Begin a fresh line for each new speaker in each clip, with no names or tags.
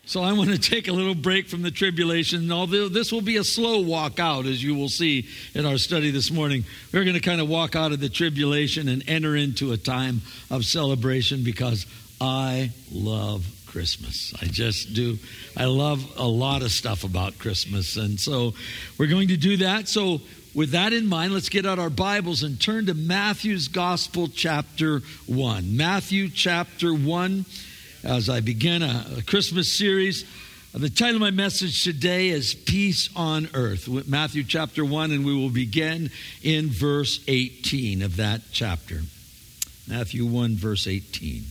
So I want to take a little break from the tribulation. Although this will be a slow walk out, as you will see in our study this morning. We're going to kind of walk out of the tribulation and enter into a time of celebration because I love Christmas. I just do. I love a lot of stuff about Christmas. And so we're going to do that. So with that in mind, let's get out our Bibles and turn to Matthew's Gospel, chapter 1. Matthew, chapter 1. As I begin a Christmas series, the title of my message today is Peace on Earth. Matthew chapter 1, and we will begin in verse 18 of that chapter. Matthew 1, verse 18.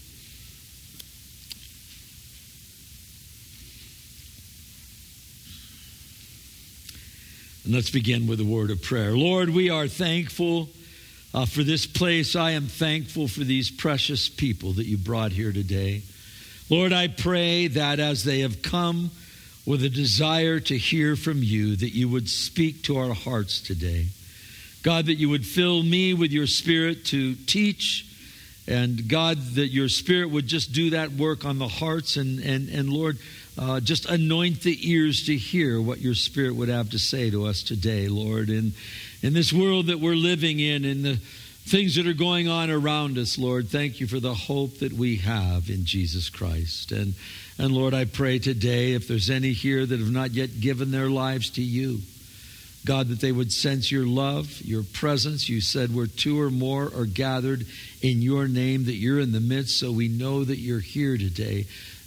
And let's begin with a word of prayer. Lord, we are thankful for this place. I am thankful for these precious people that you brought here today. Lord, I pray that as they have come with a desire to hear from you, that you would speak to our hearts today. God, that you would fill me with your Spirit to teach, and God, that your Spirit would just do that work on the hearts, and Lord, just anoint the ears to hear what your Spirit would have to say to us today, Lord. In this world that we're living in the things that are going on around us, Lord, thank you for the hope that we have in Jesus Christ. And Lord, I pray today, if there's any here that have not yet given their lives to you, God, that they would sense your love, your presence. You said where two or more are gathered in your name, that you're in the midst, so we know that you're here today.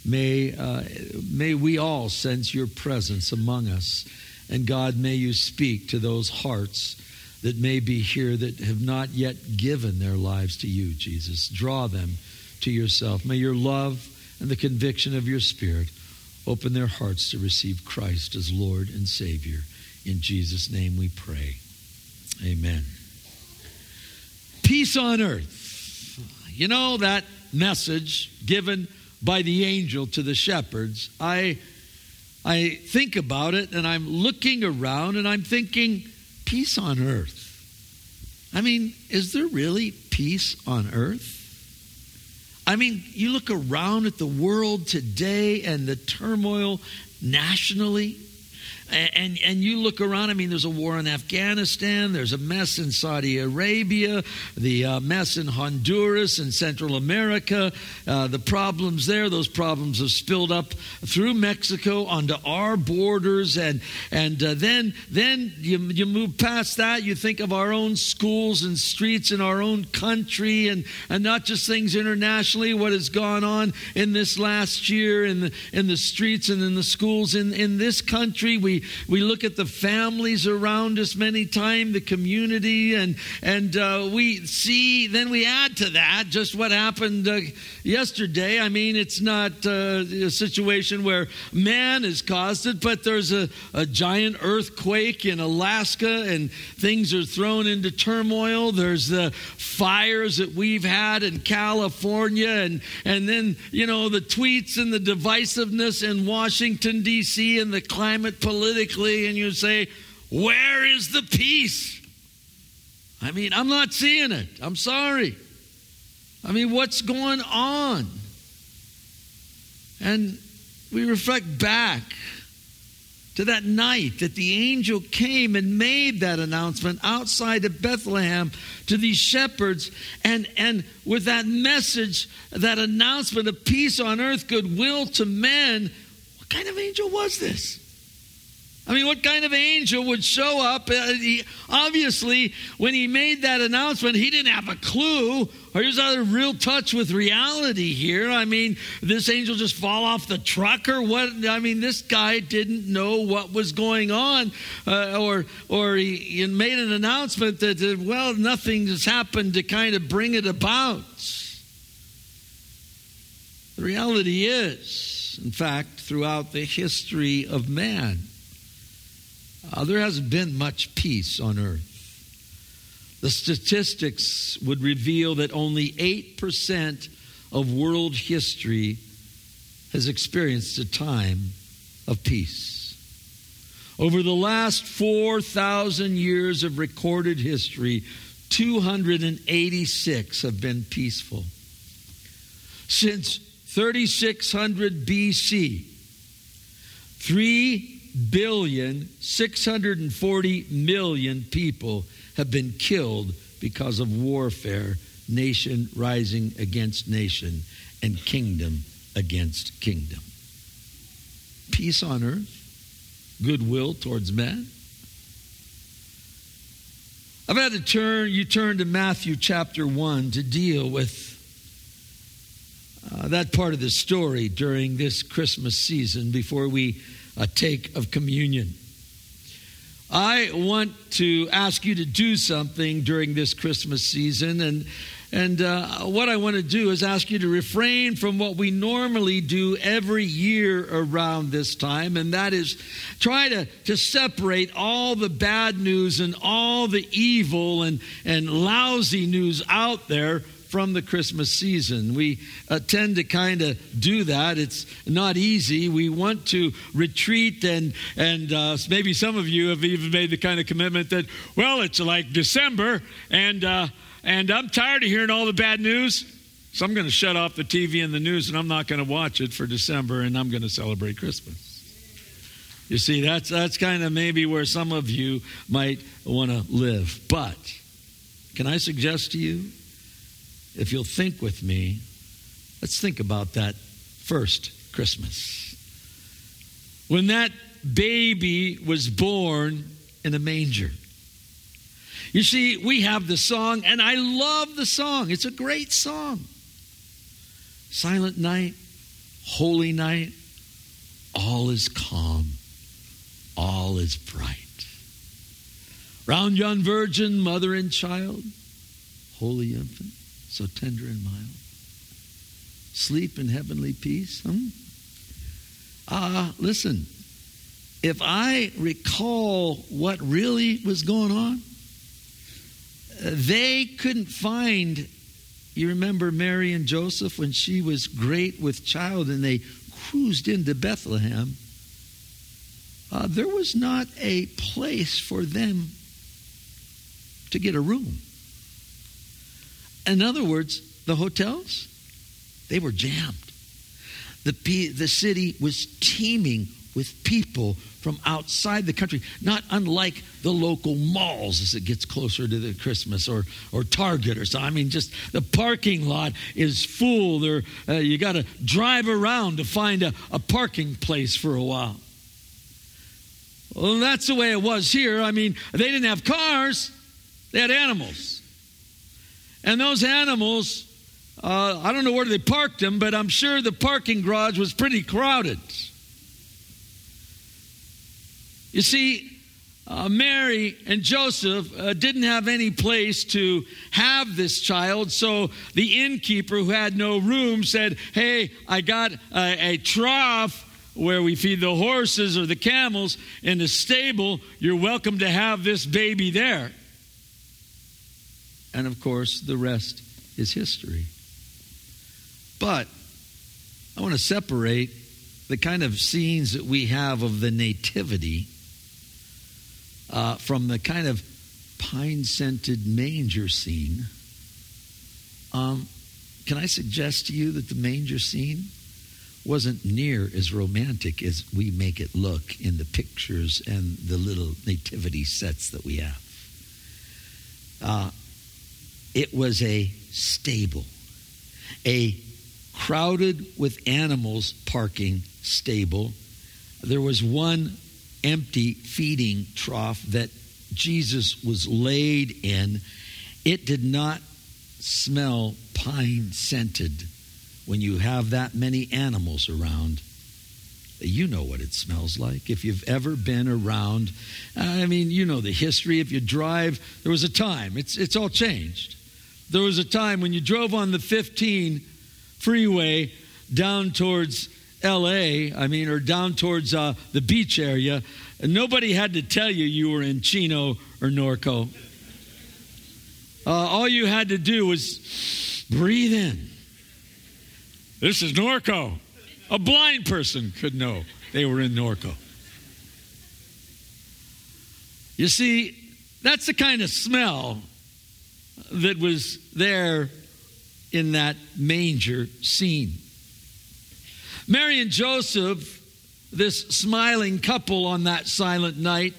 May we all sense your presence among us. And God, may you speak to those hearts that may be here that have not yet given their lives to you, Jesus. Draw them to yourself. May your love and the conviction of your Spirit open their hearts to receive Christ as Lord and Savior. In Jesus' name we pray. Amen. Peace on earth. You know that message given by the angel to the shepherds. I think about it, and I'm looking around, and I'm thinking, peace on earth. I mean, is there really peace on earth? I mean, you look around at the world today and the turmoil nationally, and you look around. I mean, there's a war in Afghanistan. There's a mess in Saudi Arabia. The mess in Honduras and Central America. The problems there, those problems have spilled up through Mexico onto our borders. And then you move past that. You think of our own schools and streets in our own country, and not just things internationally. What has gone on in this last year in the streets and in the schools in this country. We look at the families around us many times, the community, and we see, then we add to that just what happened yesterday. I mean, it's not a situation where man has caused it, but there's a giant earthquake in Alaska, and things are thrown into turmoil. There's the fires that we've had in California, and then, you know, the tweets and the divisiveness in Washington, D.C., and the climate politically, and you say, where is the peace? I mean, I'm not seeing it. I'm sorry. I mean, what's going on? And we reflect back to that night that the angel came and made that announcement outside of Bethlehem to these shepherds. And with that message, that announcement of peace on earth, goodwill to men, what kind of angel was this? I mean, what kind of angel would show up? Obviously, when he made that announcement, he didn't have a clue. Or here's another real touch with reality here. I mean, this angel just fall off the truck or what? I mean, this guy didn't know what was going on. Or he made an announcement that, well, nothing has happened to kind of bring it about. The reality is, in fact, throughout the history of man, there hasn't been much peace on earth. The statistics would reveal that only 8% of world history has experienced a time of peace. Over the last 4,000 years of recorded history, 286 have been peaceful. Since 3600 BC, 3,640,000,000 people have been killed because of warfare, nation rising against nation and kingdom against kingdom. Peace on earth, goodwill towards men. I've had to turn to Matthew chapter 1 to deal with that part of the story during this Christmas season before we take of communion. I want to ask you to do something during this Christmas season, and what I want to do is ask you to refrain from what we normally do every year around this time, and that is try to separate all the bad news and all the evil and lousy news out there from the Christmas season. We tend to kind of do that. It's not easy. We want to retreat, and maybe some of you have even made the kind of commitment that, well, it's like December, and I'm tired of hearing all the bad news, so I'm going to shut off the TV and the news, and I'm not going to watch it for December, and I'm going to celebrate Christmas. You see, that's kind of maybe where some of you might want to live. But can I suggest to you, if you'll think with me, let's think about that first Christmas. When that baby was born in a manger. You see, we have the song, and I love the song. It's a great song. Silent night, holy night, all is calm, all is bright. Round yon virgin, mother and child, holy infant, so tender and mild. Sleep in heavenly peace. Listen, if I recall what really was going on, they couldn't find, you remember Mary and Joseph when she was great with child and they cruised into Bethlehem. There was not a place for them to get a room. In other words, the hotels, they were jammed. The city was teeming with people from outside the country, not unlike the local malls as it gets closer to the Christmas or Target or something. I mean, just the parking lot is full. You got to drive around to find a parking place for a while. Well, that's the way it was here. I mean, they didn't have cars. They had animals. And those animals, I don't know where they parked them, but I'm sure the parking garage was pretty crowded. You see, Mary and Joseph didn't have any place to have this child, so the innkeeper who had no room said, hey, I got a trough where we feed the horses or the camels in the stable. You're welcome to have this baby there. And of course, the rest is history. But I want to separate the kind of scenes that we have of the nativity from the kind of pine-scented manger scene. Can I suggest to you that the manger scene wasn't near as romantic as we make it look in the pictures and the little nativity sets that we have? It was a stable, a crowded with animals parking stable. There was one empty feeding trough that Jesus was laid in. It did not smell pine-scented when you have that many animals around. You know what it smells like. If you've ever been around, I mean, you know the history. If you drive, there was a time. It's all changed. There was a time when you drove on the 15 freeway down towards L.A., or down towards the beach area, and nobody had to tell you were in Chino or Norco. All you had to do was breathe in. This is Norco. A blind person could know they were in Norco. You see, that's the kind of smell that was there in that manger scene. Mary and Joseph this smiling couple on that silent night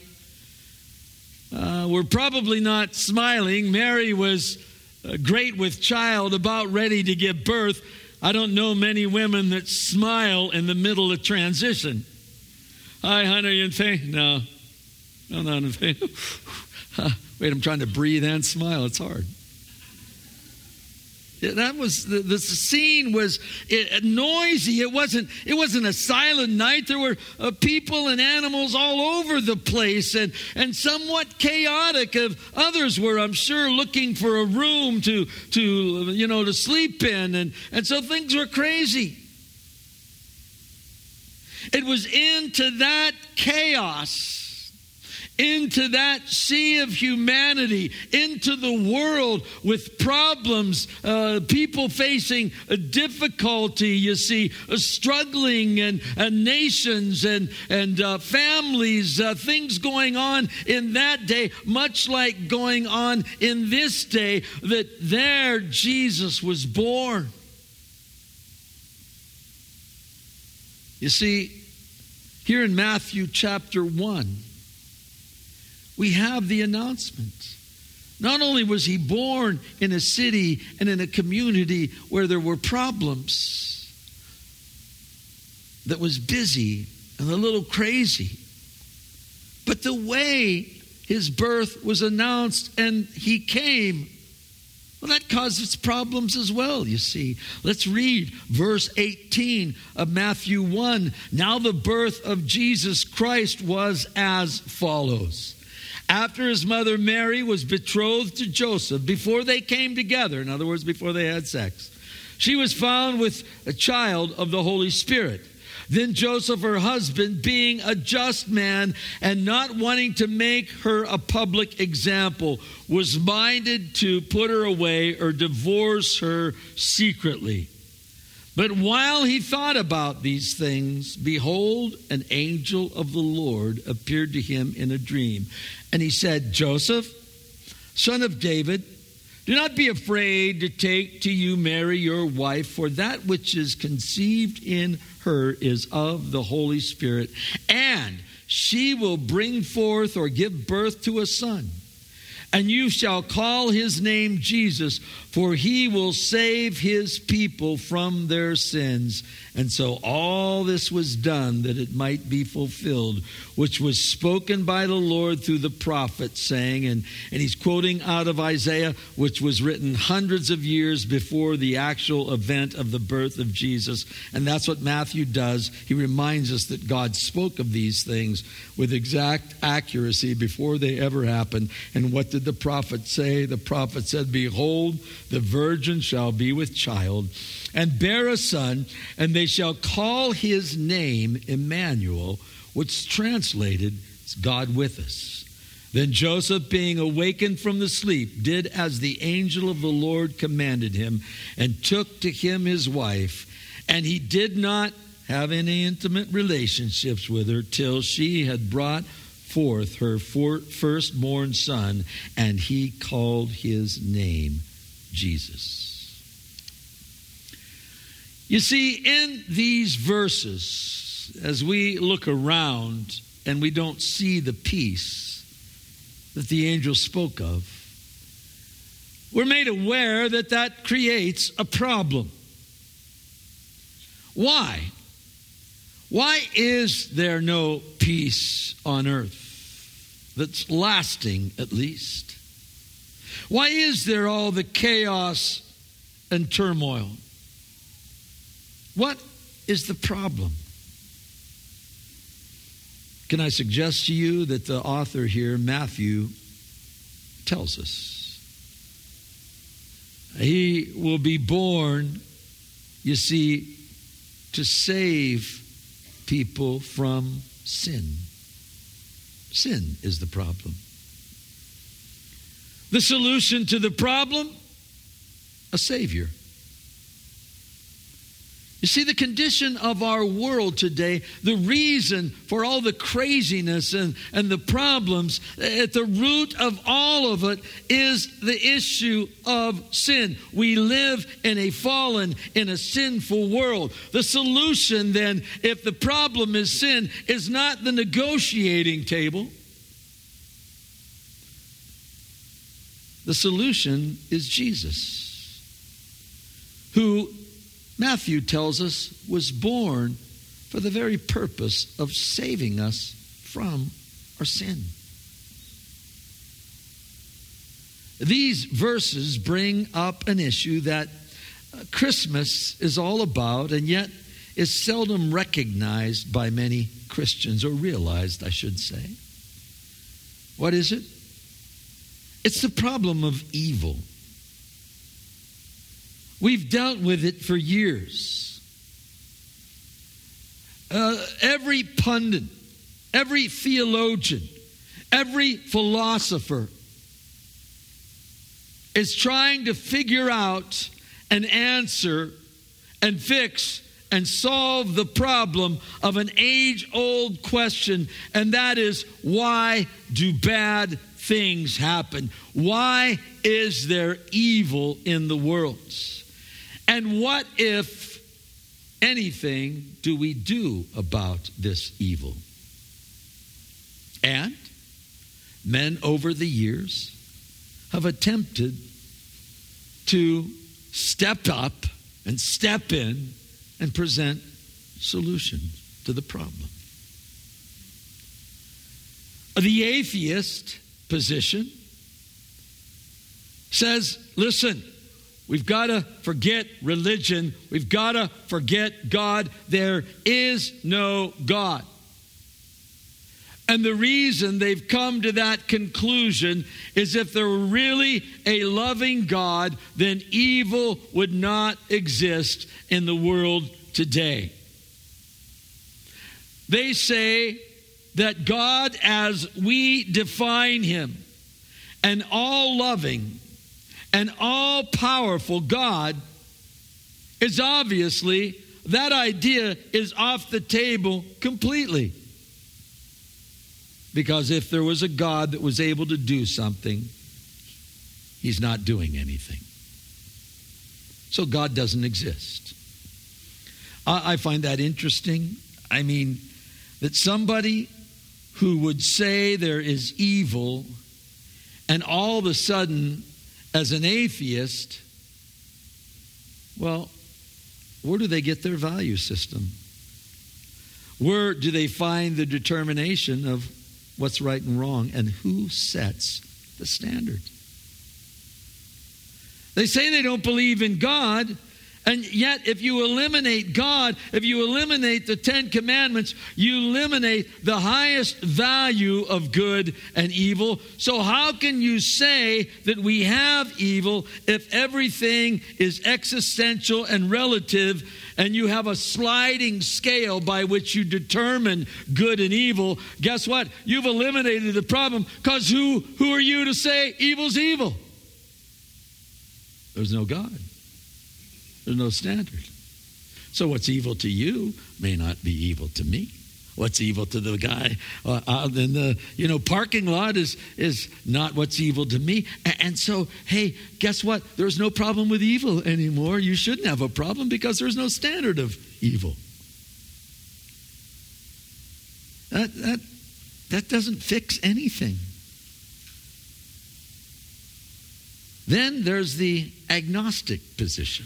were probably not smiling. Mary was great with child, about ready to give birth. I don't know many women that smile in the middle of transition. Hi, honey, you think? No, not a thing. Wait, I'm trying to breathe and smile. It's hard. That was the scene was noisy. It wasn't a silent night. There were people and animals all over the place, and somewhat chaotic. Others were, I'm sure, looking for a room to sleep in, and so things were crazy. It was into that chaos, into that sea of humanity, into the world with problems, people facing a difficulty, you see, struggling, and nations and families, things going on in that day, much like going on in this day, that there Jesus was born. You see, here in Matthew chapter 1, we have the announcement. Not only was he born in a city and in a community where there were problems, that was busy and a little crazy, but the way his birth was announced and he came, well, that caused its problems as well, you see. Let's read verse 18 of Matthew 1. Now the birth of Jesus Christ was as follows. After his mother Mary was betrothed to Joseph, before they came together, in other words, before they had sex, she was found with a child of the Holy Spirit. Then Joseph, her husband, being a just man and not wanting to make her a public example, was minded to put her away or divorce her secretly. But while he thought about these things, behold, an angel of the Lord appeared to him in a dream. And he said, Joseph, son of David, do not be afraid to take to you Mary, your wife, for that which is conceived in her is of the Holy Spirit. And she will bring forth or give birth to a son. And you shall call his name Jesus, for he will save his people from their sins. And so all this was done that it might be fulfilled, which was spoken by the Lord through the prophet, saying, and he's quoting out of Isaiah, which was written hundreds of years before the actual event of the birth of Jesus. And that's what Matthew does. He reminds us that God spoke of these things with exact accuracy before they ever happened. And what did the prophet say? The prophet said, behold, the virgin shall be with child and bear a son, and they shall call his name Emmanuel, which translated is God with us. Then Joseph, being awakened from the sleep, did as the angel of the Lord commanded him, and took to him his wife, and he did not have any intimate relationships with her till she had brought forth her firstborn son, and he called his name Jesus. You see, in these verses, as we look around and we don't see the peace that the angel spoke of, we're made aware that that creates a problem. Why? Why is there no peace on earth that's lasting, at least? Why is there all the chaos and turmoil? What is the problem? Can I suggest to you that the author here, Matthew, tells us? He will be born, you see, to save people from sin. Sin is the problem. The solution to the problem? A Savior. You see, the condition of our world today, the reason for all the craziness and the problems, at the root of all of it is the issue of sin. We live in a fallen, in a sinful world. The solution then, if the problem is sin, is not the negotiating table. The solution is Jesus, who Matthew tells us was born for the very purpose of saving us from our sin. These verses bring up an issue that Christmas is all about, and yet is seldom recognized by many Christians, or realized, I should say. What is it? It's the problem of evil. We've dealt with it for years. Every pundit, every theologian, every philosopher is trying to figure out and answer and fix and solve the problem of an age-old question, and that is, why do bad things happen? Why is there evil in the world? And what, if anything, do we do about this evil? And men over the years have attempted to step up and step in and present solutions to the problem. The atheist position says, listen, we've got to forget religion. We've got to forget God. There is no God. And the reason they've come to that conclusion is if there were really a loving God, then evil would not exist in the world today. They say that God, as we define him, an all-loving and all-powerful God, is obviously, that idea is off the table completely. Because if there was a God that was able to do something, he's not doing anything. So God doesn't exist. I find that interesting. I mean, that somebody who would say there is evil, and all of a sudden, as an atheist, well, where do they get their value system? Where do they find the determination of what's right and wrong, and who sets the standard? They say they don't believe in God, and yet if you eliminate God, if you eliminate the Ten Commandments, you eliminate the highest value of good and evil. So how can you say that we have evil if everything is existential and relative, and you have a sliding scale by which you determine good and evil? Guess what? You've eliminated the problem, because who are you to say evil's evil? There's no God. There's no standard. So what's evil to you may not be evil to me. What's evil to the guy out in the parking lot is not what's evil to me. And so, hey, guess what? There's no problem with evil anymore. You shouldn't have a problem because there's no standard of evil. That doesn't fix anything. Then there's the agnostic position.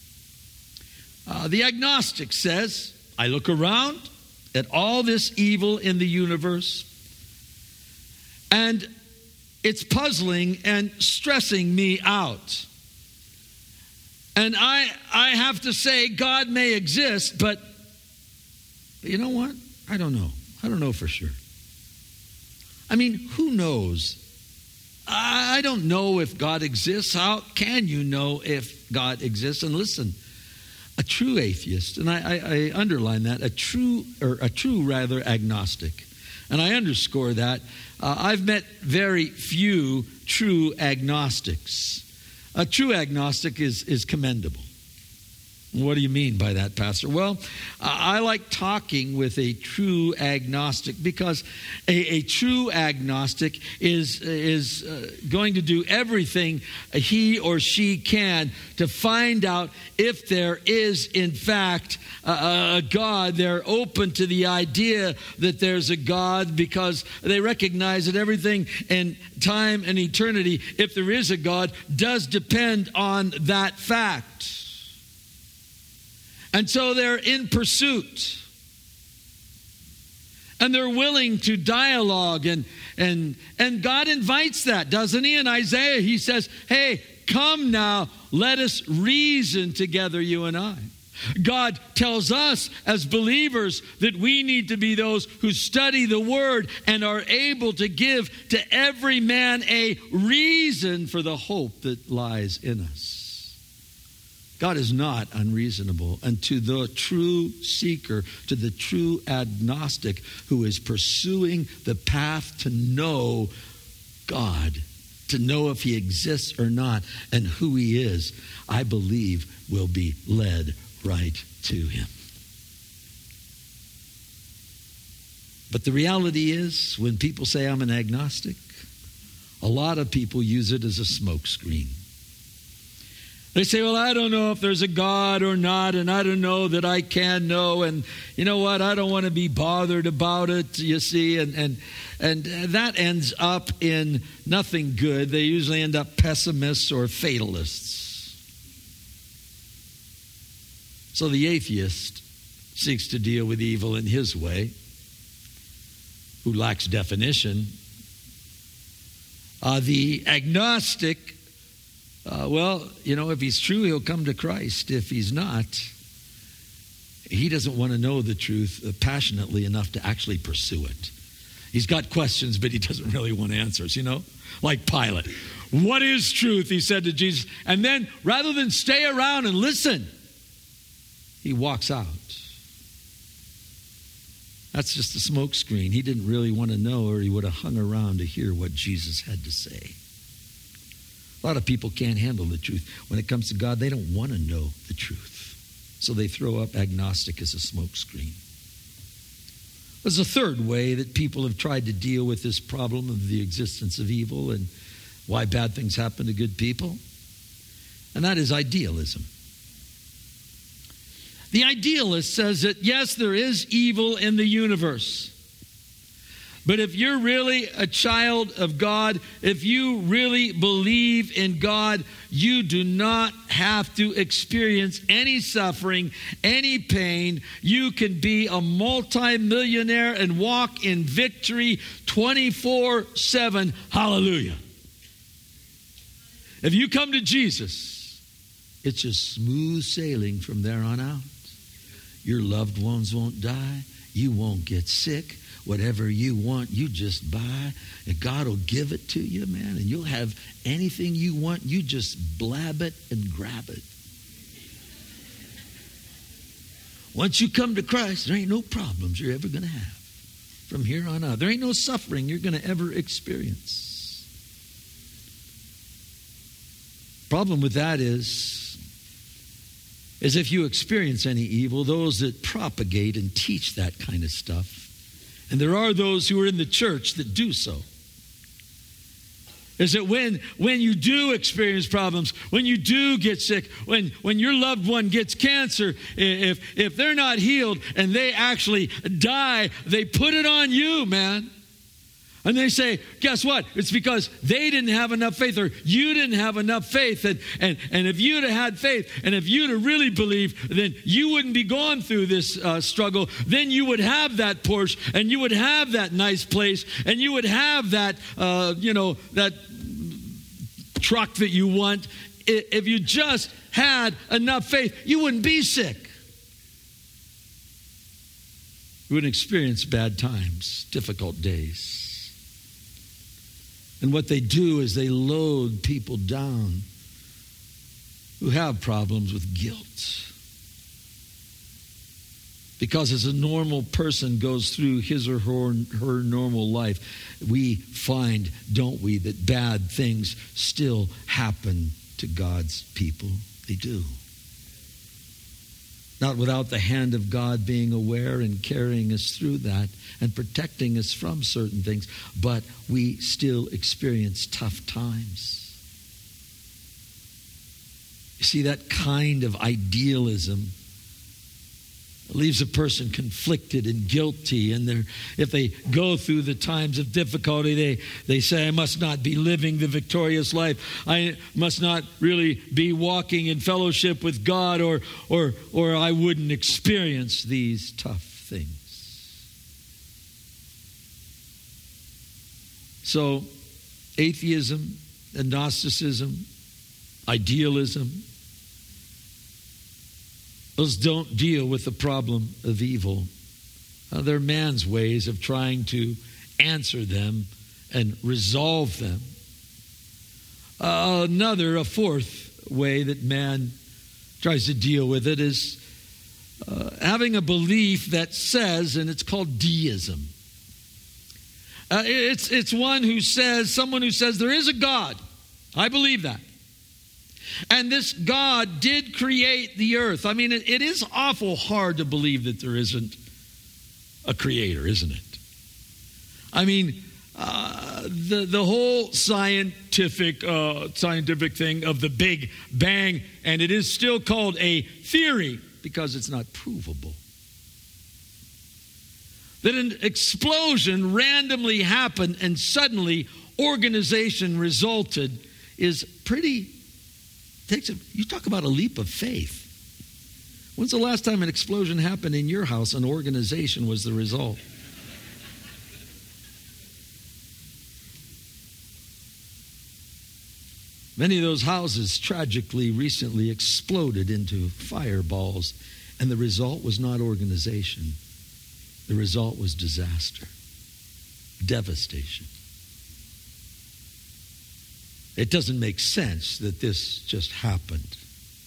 The agnostic says, I look around at all this evil in the universe, and it's puzzling and stressing me out. And I have to say, God may exist, but you know what? I don't know. I don't know for sure. I mean, who knows? I don't know if God exists. How can you know if God exists? And listen, a true atheist, and I underline that, a true agnostic. And I underscore that. I've met very few true agnostics. A true agnostic is commendable. What do you mean by that, Pastor? Well, I like talking with a true agnostic because a true agnostic is going to do everything he or she can to find out if there is, in fact, a God. They're open to the idea that there's a God because they recognize that everything in time and eternity, if there is a God, does depend on that fact. And so they're in pursuit. And they're willing to dialogue. And God invites that, doesn't he? In Isaiah, he says, hey, come now, let us reason together, you and I. God tells us as believers that we need to be those who study the Word and are able to give to every man a reason for the hope that lies in us. God is not unreasonable. And to the true seeker, to the true agnostic who is pursuing the path to know God, to know if he exists or not and who he is, I believe will be led right to him. But the reality is, when people say I'm an agnostic, a lot of people use it as a smokescreen. They say, well, I don't know if there's a God or not, and I don't know that I can know, and you know what, I don't want to be bothered about it, you see, and that ends up in nothing good. They usually end up pessimists or fatalists. So the atheist seeks to deal with evil in his way, who lacks definition. The agnostic, well, you know, if he's true, he'll come to Christ. If he's not, he doesn't want to know the truth passionately enough to actually pursue it. He's got questions, but he doesn't really want answers, you know? Like Pilate. What is truth? He said to Jesus. And then, rather than stay around and listen, he walks out. That's just a smoke screen. He didn't really want to know, or he would have hung around to hear what Jesus had to say. A lot of people can't handle the truth. When it comes to God, they don't want to know the truth. So they throw up agnostic as a smokescreen. There's a third way that people have tried to deal with this problem of the existence of evil and why bad things happen to good people. And that is idealism. The idealist says that, yes, there is evil in the universe. But if you're really a child of God, if you really believe in God, you do not have to experience any suffering, any pain. You can be a multimillionaire and walk in victory 24/7. Hallelujah. If you come to Jesus, it's just smooth sailing from there on out. Your loved ones won't die. You won't get sick. Whatever you want, you just buy, and God will give it to you, man, and you'll have anything you want. You just blab it and grab it. Once you come to Christ, there ain't no problems you're ever going to have from here on out. There ain't no suffering you're going to ever experience. Problem with that is if you experience any evil, those that propagate and teach that kind of stuff, and there are those who are in the church that do so, is that when you do experience problems, when you do get sick, when your loved one gets cancer, if they're not healed and they actually die, they put it on you, man. And they say, guess what? It's because they didn't have enough faith, or you didn't have enough faith. And if you'd have had faith, and if you'd have really believed, then you wouldn't be going through this struggle. Then you would have that Porsche, and you would have that nice place, and you would have that, that truck that you want. If you just had enough faith, you wouldn't be sick. You wouldn't experience bad times, difficult days. And what they do is they load people down who have problems with guilt. Because as a normal person goes through his or her normal life, we find, don't we, that bad things still happen to God's people. They do. not without the hand of God being aware and carrying us through that and protecting us from certain things, but we still experience tough times. You see, that kind of idealism leaves a person conflicted and guilty, and if they go through the times of difficulty, they say, I must not be living the victorious life. I must not really be walking in fellowship with God, or I wouldn't experience these tough things. So, atheism, agnosticism, idealism, those don't deal with the problem of evil. They're man's ways of trying to answer them and resolve them. A fourth way that man tries to deal with it is having a belief that says, and it's called deism. It's someone who says there is a God. I believe that. And this God did create the earth. I mean, it is awful hard to believe that there isn't a creator, isn't it? I mean, the whole scientific thing of the Big Bang, and it is still called a theory because it's not provable. That an explosion randomly happened and suddenly organization resulted is pretty... You talk about a leap of faith. When's the last time an explosion happened in your house? An organization was the result. Many of those houses tragically recently exploded into fireballs, and the result was not organization. The result was disaster, devastation. It doesn't make sense that this just happened.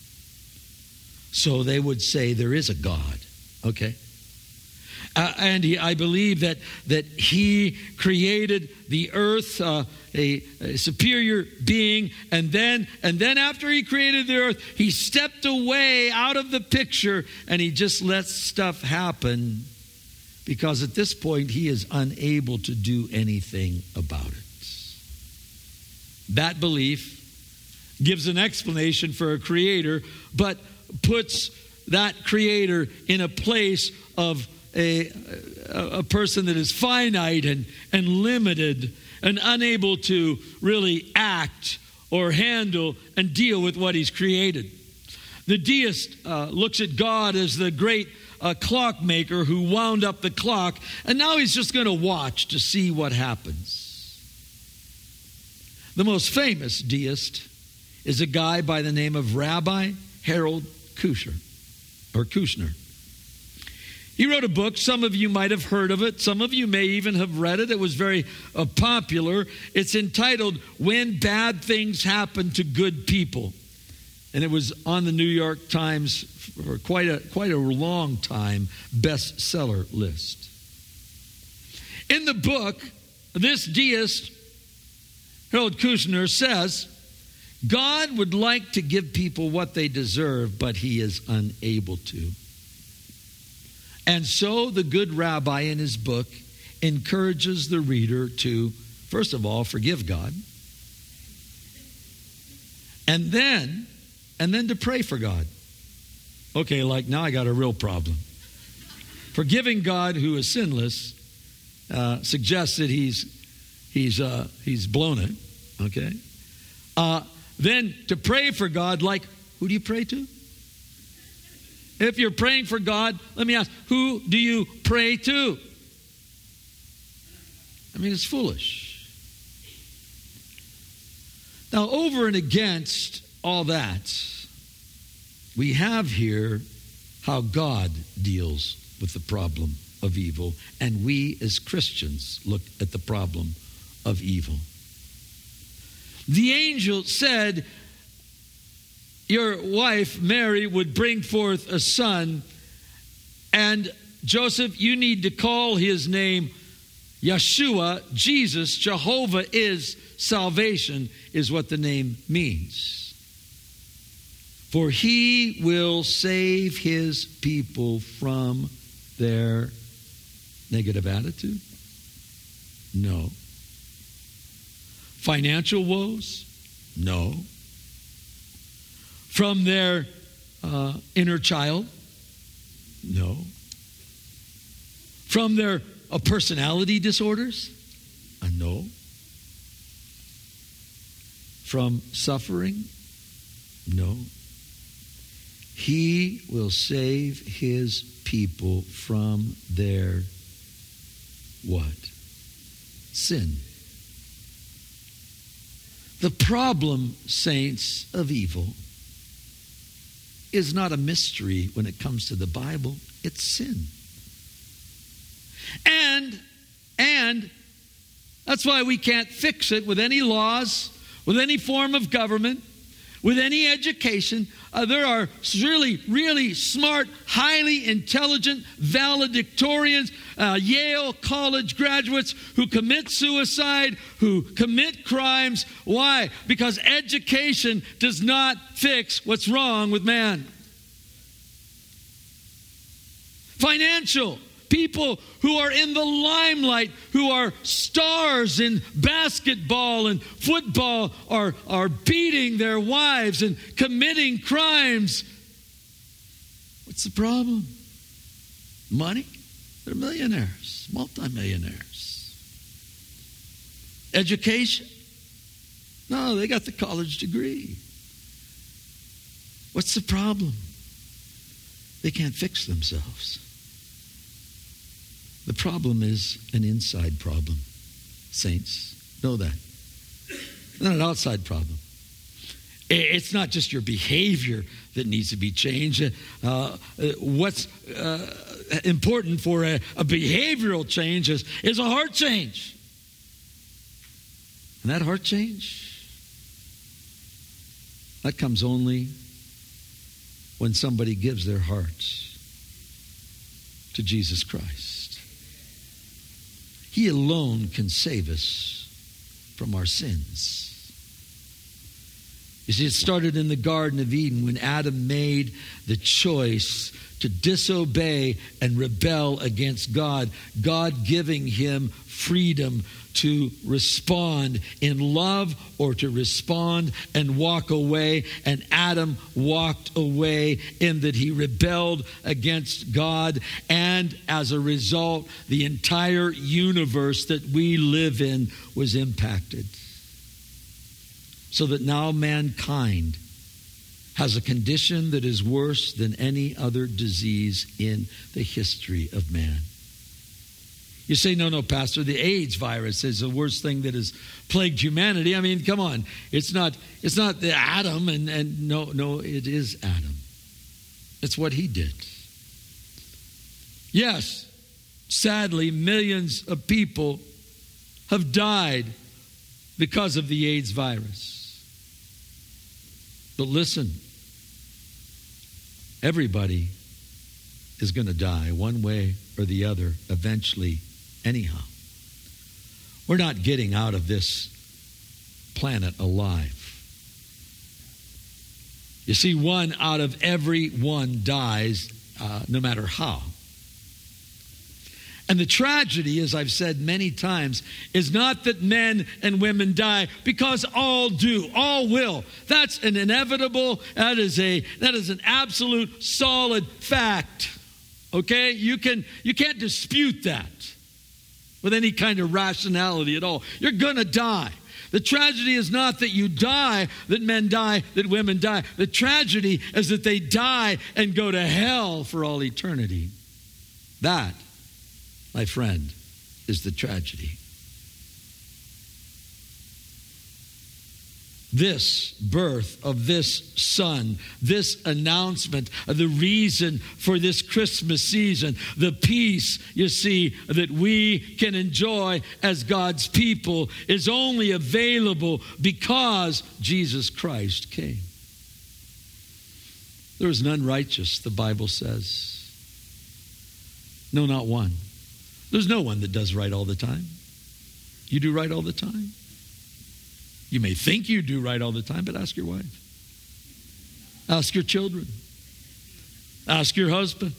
So they would say there is a God, okay? And I believe that he created the earth, a superior being, and then after he created the earth, he stepped away out of the picture and he just lets stuff happen because at this point he is unable to do anything about it. That belief gives an explanation for a creator, but puts that creator in a place of a person that is finite and limited and unable to really act or handle and deal with what he's created. The deist looks at God as the great clockmaker who wound up the clock, and now he's just going to watch to see what happens. The most famous deist is a guy by the name of Rabbi Harold Kushner. He wrote a book. Some of you might have heard of it. Some of you may even have read it. It was very popular. It's entitled, When Bad Things Happen to Good People. And it was on the New York Times for quite a long time bestseller list. In the book, this deist, Harold Kushner, says, God would like to give people what they deserve, but he is unable to. And so the good rabbi in his book encourages the reader to, first of all, forgive God, and then to pray for God. Okay, like now I got a real problem. Forgiving God, who is sinless, suggests that he's blown it, okay? Then to pray for God, like, who do you pray to? If you're praying for God, let me ask, who do you pray to? I mean, it's foolish. Now, over and against all that, we have here how God deals with the problem of evil, and we as Christians look at the problem of evil. The angel said, your wife, Mary, would bring forth a son, and Joseph, you need to call his name Yeshua, Jesus. Jehovah is salvation, is what the name means. For he will save his people from their negative attitude? No. Financial woes? No. From their inner child? No. From their personality disorders? No. From suffering? No. He will save his people from their what? Sin. The problem, saints, of evil is not a mystery when it comes to the Bible. It's sin. And that's why we can't fix it with any laws, with any form of government, with any education. There are really, really smart, highly intelligent valedictorians, Yale College graduates who commit suicide, who commit crimes. Why? Because education does not fix what's wrong with man. Financial. People who are in the limelight, who are stars in basketball and football, are beating their wives and committing crimes. What's the problem? Money? They're millionaires, multimillionaires. Education? No, they got the college degree. What's the problem? They can't fix themselves. The problem is an inside problem. Saints, know that. It's not an outside problem. It's not just your behavior that needs to be changed. What's important for a behavioral change is a heart change. And that heart change, that comes only when somebody gives their hearts to Jesus Christ. He alone can save us from our sins. You see, it started in the Garden of Eden when Adam made the choice to disobey and rebel against God, God giving him freedom to respond in love or to respond and walk away. And Adam walked away in that he rebelled against God. And as a result, the entire universe that we live in was impacted. So that now mankind has a condition that is worse than any other disease in the history of man. You say, no, Pastor, the AIDS virus is the worst thing that has plagued humanity. I mean, come on. It's not the Adam, and no, it is Adam. It's what he did. Yes, sadly, millions of people have died because of the AIDS virus. But listen, everybody is going to die one way or the other eventually. Anyhow, we're not getting out of this planet alive. You see, 1 out of every 1 dies, no matter how. And the tragedy, as I've said many times, is not that men and women die, because all do, all will. That's an inevitable, that is an absolute solid fact. Okay? You can't dispute that with any kind of rationality at all. You're going to die. The tragedy is not that you die, that men die, that women die. The tragedy is that they die and go to hell for all eternity. That, my friend, is the tragedy. This birth of this son, this announcement, the reason for this Christmas season, the peace, you see, that we can enjoy as God's people is only available because Jesus Christ came. There is none righteous, the Bible says. No, not one. There's no one that does right all the time. You do right all the time? You may think you do right all the time, but ask your wife. Ask your children. Ask your husband.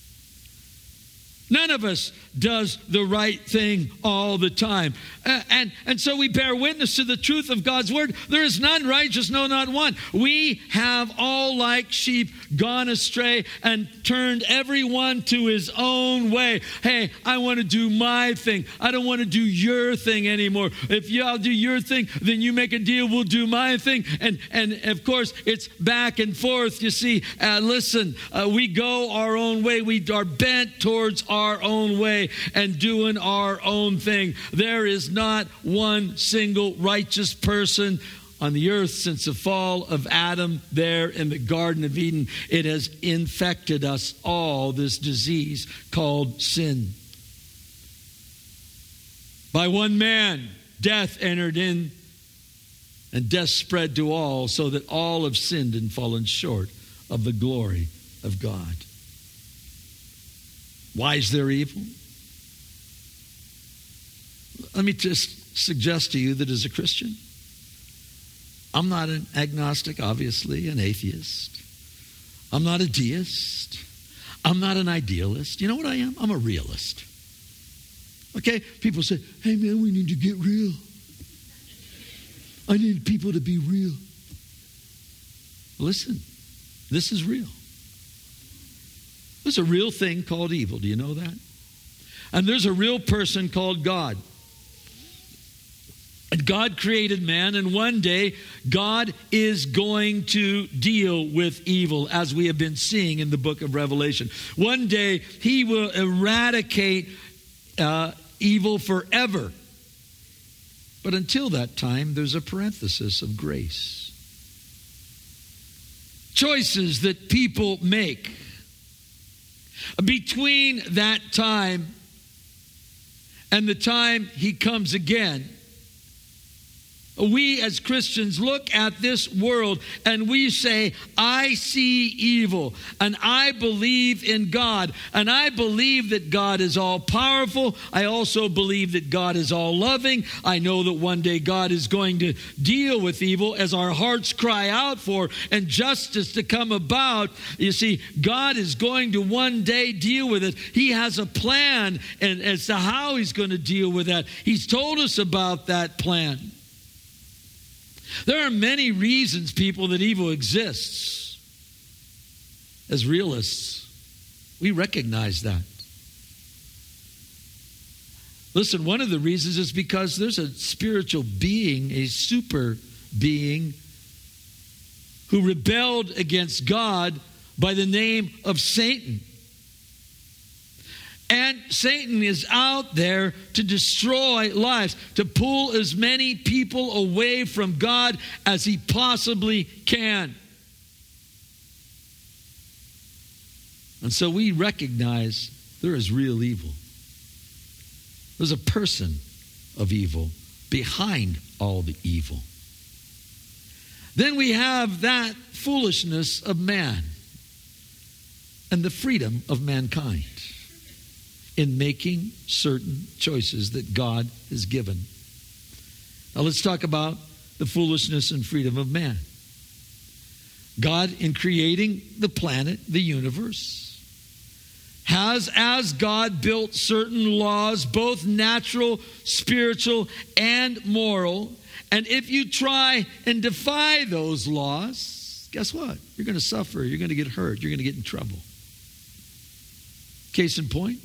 None of us does the right thing all the time. And so we bear witness to the truth of God's word. There is none righteous, no, not one. We have all like sheep gone astray and turned everyone to his own way. Hey, I want to do my thing. I don't want to do your thing anymore. If y'all do your thing, then you make a deal, we'll do my thing. And of course, it's back and forth. You see, listen, we go our own way. We are bent towards our own way and doing our own thing. There is not one single righteous person on the earth since the fall of Adam there in the Garden of Eden. It has infected us all, this disease called sin. By one man, death entered in, and death spread to all, so that all have sinned and fallen short of the glory of God. Why is there evil? Let me just suggest to you that as a Christian, I'm not an agnostic, obviously, an atheist. I'm not a deist. I'm not an idealist. You know what I am? I'm a realist. Okay? People say, hey man, we need to get real. I need people to be real. Listen, this is real. There's a real thing called evil. Do you know that? And there's a real person called God. And God created man, and one day God is going to deal with evil, as we have been seeing in the book of Revelation. One day he will eradicate evil forever. But until that time, there's a parenthesis of grace. Choices that people make. Between that time and the time he comes again, we as Christians look at this world and we say, I see evil and I believe in God, and I believe that God is all powerful. I also believe that God is all loving. I know that one day God is going to deal with evil as our hearts cry out for and justice to come about. You see, God is going to one day deal with it. He has a plan and as to how he's going to deal with that. He's told us about that plan. There are many reasons, people, that evil exists. As realists, we recognize that. Listen, one of the reasons is because there's a spiritual being, a super being, who rebelled against God by the name of Satan. And Satan is out there to destroy lives, to pull as many people away from God as he possibly can. And so we recognize there is real evil. There's a person of evil behind all the evil. Then we have that foolishness of man and the freedom of mankind in making certain choices that God has given. Now let's talk about the foolishness and freedom of man. God, in creating the planet, the universe, has, as God, built certain laws, both natural, spiritual, and moral. And if you try and defy those laws, guess what? You're going to suffer. You're going to get hurt. You're going to get in trouble. Case in point,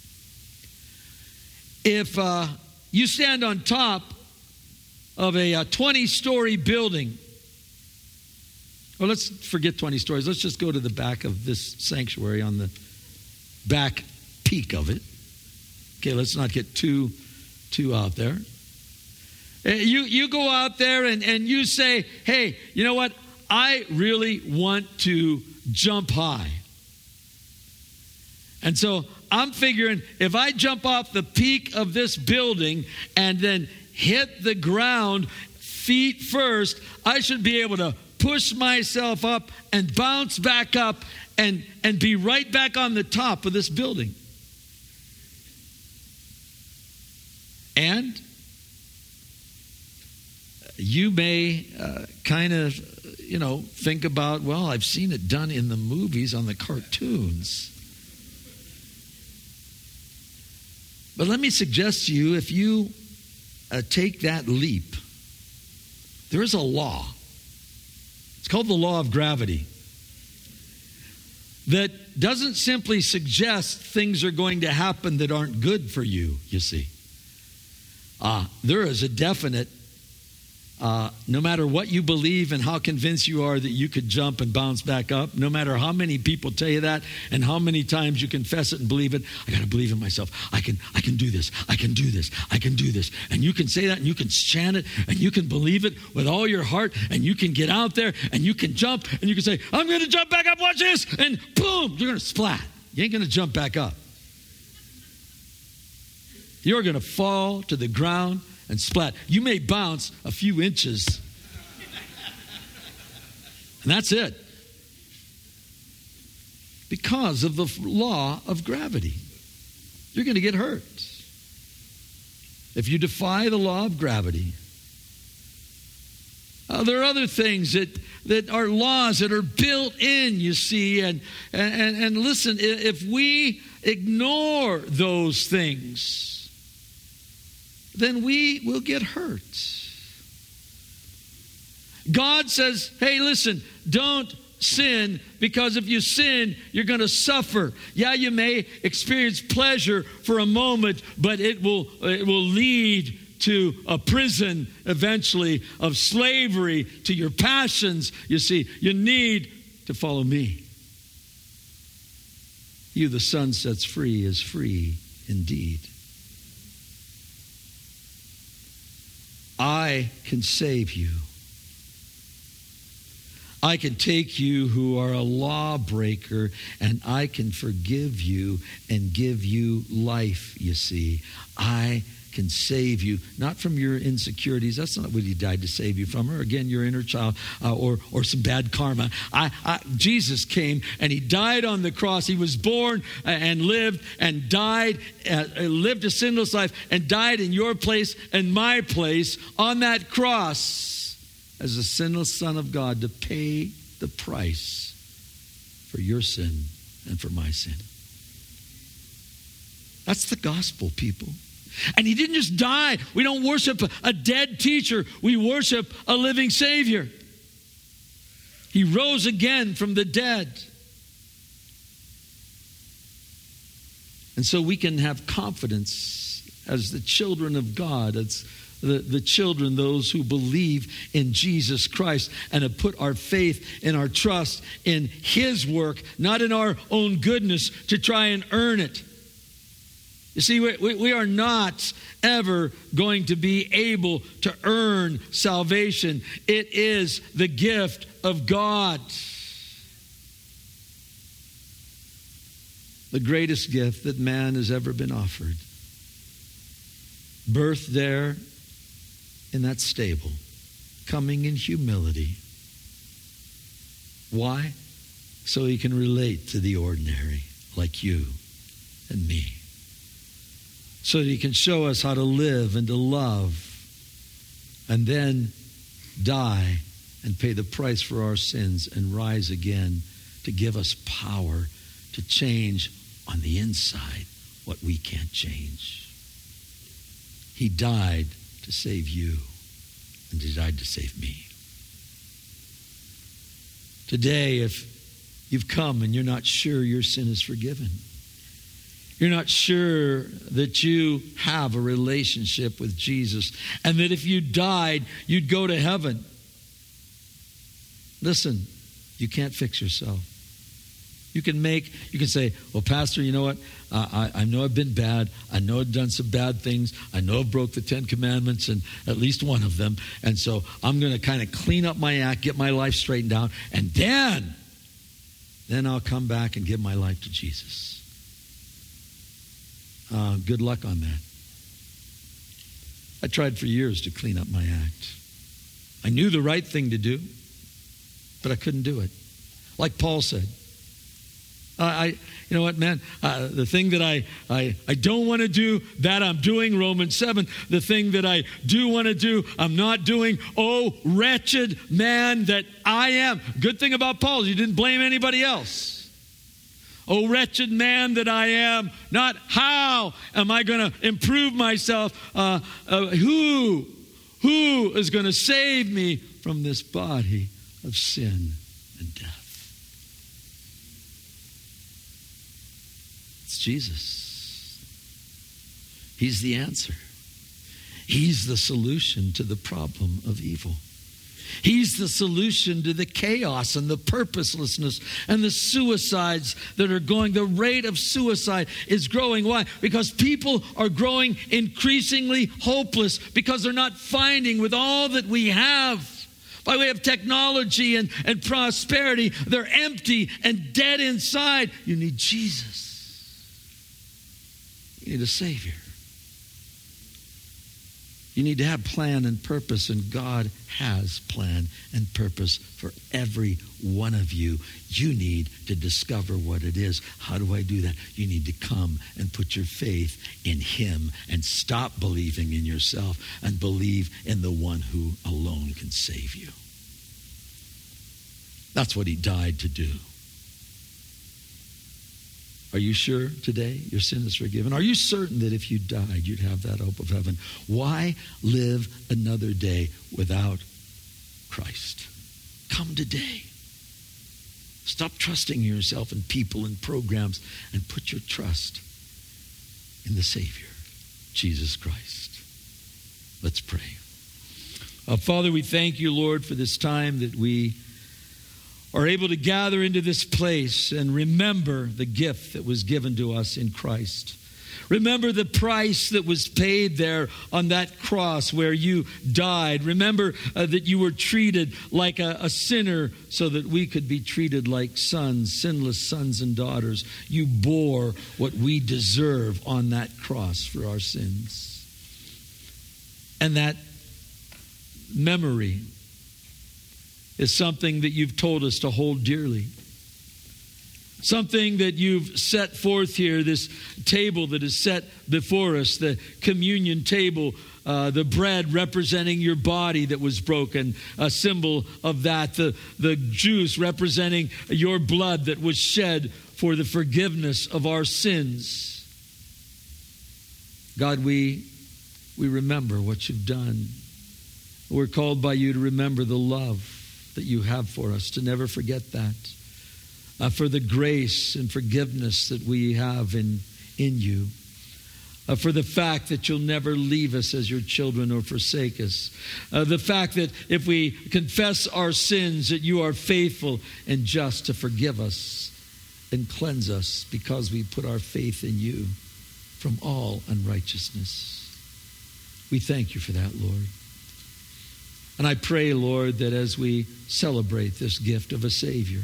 if you stand on top of a 20-story building, or let's forget 20 stories. Let's just go to the back of this sanctuary, on the back peak of it. Okay, let's not get too out there. You go out there and you say, hey, you know what? I really want to jump high. And so I'm figuring if I jump off the peak of this building and then hit the ground feet first, I should be able to push myself up and bounce back up and be right back on the top of this building. And you may kind of, think about, well, I've seen it done in the movies on the cartoons. But let me suggest to you, if you take that leap, there is a law. It's called the law of gravity. That doesn't simply suggest things are going to happen that aren't good for you, you see. There is a definite, no matter what you believe and how convinced you are that you could jump and bounce back up, no matter how many people tell you that and how many times you confess it and believe it, I got to believe in myself. I can do this. I can do this. I can do this. And you can say that and you can chant it and you can believe it with all your heart and you can get out there and you can jump and you can say, I'm going to jump back up, watch this, and boom, you're going to splat. You ain't going to jump back up. You're going to fall to the ground and splat. You may bounce a few inches. And that's it. Because of the law of gravity. You're going to get hurt. If you defy the law of gravity. There are other things that are laws that are built in, you see. And listen, if we ignore those things, then we will get hurt. God says, hey, listen, don't sin, because if you sin, you're going to suffer. Yeah, you may experience pleasure for a moment, but it will lead to a prison eventually of slavery to your passions. You see, you need to follow me. You, the Son sets free, is free indeed. I can save you. I can take you who are a lawbreaker, and I can forgive you and give you life, you see. I can save you, not from your insecurities. That's not what he died to save you from, or again, your inner child, or some bad karma. Jesus came and he died on the cross. He was born and lived and died, lived a sinless life and died in your place and my place on that cross as a sinless Son of God to pay the price for your sin and for my sin. That's the gospel, people. And he didn't just die. We don't worship a dead teacher. We worship a living Savior. He rose again from the dead. And so we can have confidence as the children of God, as the children, those who believe in Jesus Christ and have put our faith and our trust in his work, not in our own goodness to try and earn it. You see, we are not ever going to be able to earn salvation. It is the gift of God. The greatest gift that man has ever been offered. Birthed there in that stable, coming in humility. Why? So he can relate to the ordinary, like you and me. So that he can show us how to live and to love, and then die and pay the price for our sins and rise again to give us power to change on the inside what we can't change. He died to save you, and he died to save me. Today, if you've come and you're not sure your sin is forgiven, you're not sure that you have a relationship with Jesus, and that if you died, you'd go to heaven. Listen, you can't fix yourself. You can say, well, Pastor, you know what? I know I've been bad. I know I've done some bad things. I know I've broke the 10 Commandments, and at least one of them. And so I'm going to kind of clean up my act, get my life straightened out, and then I'll come back and give my life to Jesus. Good luck on that. I tried for years to clean up my act. I knew the right thing to do, but I couldn't do it. Like Paul said, You know what, man? The thing that I don't want to do, that I'm doing, Romans 7. The thing that I do want to do, I'm not doing. Oh, wretched man that I am. Good thing about Paul is he didn't blame anybody else. Oh, wretched man that I am. Not how am I going to improve myself. Who is going to save me from this body of sin and death? It's Jesus. He's the answer. He's the solution to the problem of evil. He's the solution to the chaos and the purposelessness and the suicides that are going. The rate of suicide is growing. Why? Because people are growing increasingly hopeless because they're not finding with all that we have by way of technology and prosperity. They're empty and dead inside. You need Jesus. You need a Savior. You need to have plan and purpose, and God has plan and purpose for every one of you. You need to discover what it is. How do I do that? You need to come and put your faith in Him and stop believing in yourself and believe in the one who alone can save you. That's what He died to do. Are you sure today your sin is forgiven? Are you certain that if you died, you'd have that hope of heaven? Why live another day without Christ? Come today. Stop trusting yourself in people and programs and put your trust in the Savior, Jesus Christ. Let's pray. Father, we thank you, Lord, for this time that we are able to gather into this place and remember the gift that was given to us in Christ. Remember the price that was paid there on that cross where you died. Remember that you were treated like a sinner so that we could be treated like sons, sinless sons and daughters. You bore what we deserve on that cross for our sins. And that memory is something that you've told us to hold dearly. Something that you've set forth here, this table that is set before us, the communion table, the bread representing your body that was broken, a symbol of that, the juice representing your blood that was shed for the forgiveness of our sins. God, we remember what you've done. We're called by you to remember the love that you have for us, to never forget that. For the grace and forgiveness that we have in you. For the fact that you'll never leave us as your children or forsake us. The fact that if we confess our sins, that you are faithful and just to forgive us and cleanse us because we put our faith in you from all unrighteousness. We thank you for that, Lord. And I pray, Lord, that as we celebrate this gift of a Savior,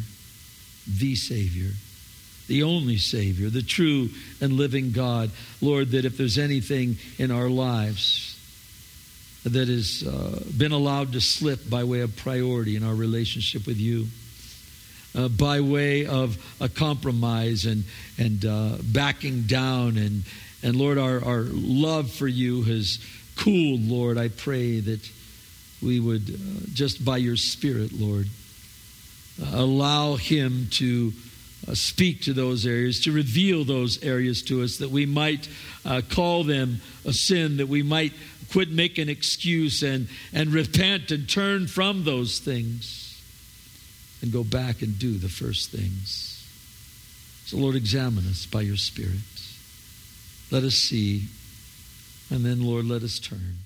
the only Savior, the true and living God, Lord, that if there's anything in our lives that has been allowed to slip by way of priority in our relationship with you, by way of a compromise and backing down, and Lord, our love for you has cooled, Lord, I pray that we would, just by your Spirit, Lord, allow Him to speak to those areas, to reveal those areas to us, that we might call them a sin, that we might quit making an excuse and repent and turn from those things and go back and do the first things. So, Lord, examine us by your Spirit. Let us see, and then, Lord, let us turn.